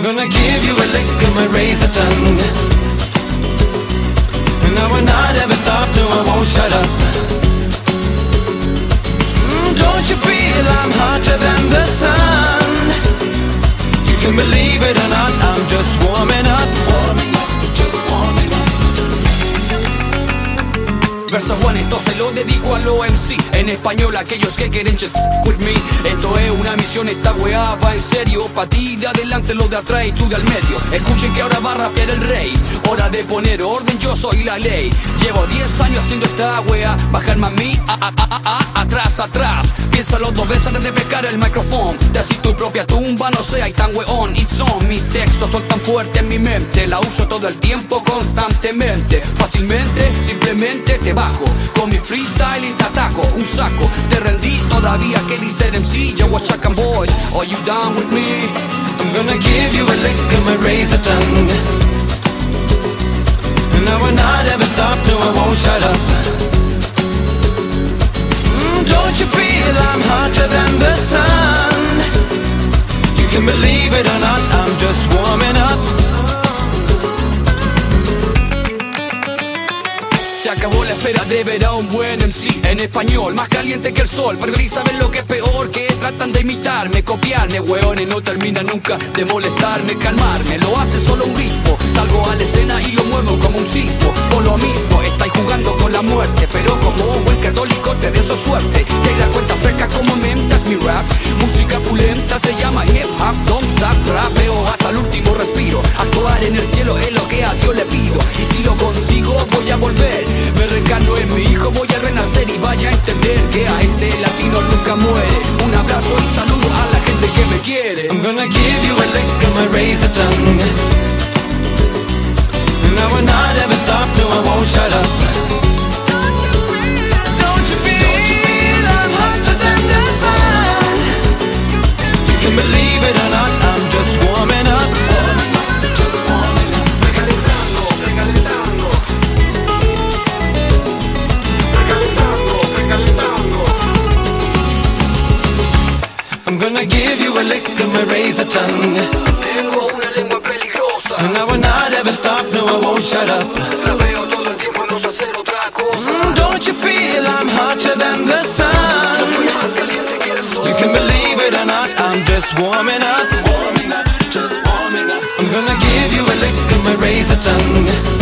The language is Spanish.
gonna give you a lick of my razor tongue. And I will not ever stop, no I won't shut up. Don't you feel I'm hotter than the sun? You can believe it or not, I'm just warming up. Just warming up. Verso Juan, esto se lo dedico a los MC. En español, aquellos que quieren just with me. Esto es una misión, esta weá va en serio. Pa' ti de adelante, lo de atrás y tú de al medio. Escuchen que ahora va a rapear el rey. Hora de poner orden, yo soy la ley. Llevo 10 años haciendo esta weá. Bajarme a mí, atrás, atrás. Piénsalo dos veces antes de pescar el micrófono. Te haces tu propia tumba, no seas tan weón. It's on, mis textos son tan fuertes en mi mente. La uso todo el tiempo, constantemente. Fácilmente, simplemente te bajo. Con mi freestyle y te ataco, un saco. Te rendí todavía, Kelly said MC. Yo watch Chacan Boys, are you down with me? I'm gonna give you a lick of my razor tongue. And I will not ever stop, no I won't shut up. Don't you feel I'm hotter than the sun? You can believe it or not, I'm just warming up. Se acabó la espera de ver a un buen MC en español, más caliente que el sol. Pero y saben lo que es peor, que tratan de imitarme, copiarme. Hueones, no termina nunca de molestarme, calmarme. Lo hace solo un ritmo. Salgo a la escena y lo muevo como un sismo. Con lo mismo, estáis jugando con la muerte. Pero como buen católico te deseo suerte. Te das cuenta fresca como mentas mi rap. Música pulenta se llama hip hop, don't stop. Rapeo hasta el último respiro. Actuar en el cielo es lo que a Dios le pido. Y si lo consigo voy a volver. Me reencarno en mi hijo, voy a renacer y vaya a entender que a este latino nunca muere. Un abrazo y saludo a la gente que me quiere. I'm gonna give you a lick of my razor tongue. And I will not ever stop, no I won't shut up. Don't you feel I'm hotter than the sun? You can believe it or not, I'm just warming up. Just warming up. Recalentando, recalentando. I'm gonna give you a lick of my razor tongue. Tengo una lengua peligrosa. And I will not ever stop, no I won't shut up. Rapeo todo el tiempo y no sé hacer otra cosa. Don't you feel I'm hotter than the sun? Soy más caliente que el sol. You can believe it or not, I'm just warming up. Warming up, just warming up. I'm gonna give you a lick of my razor tongue.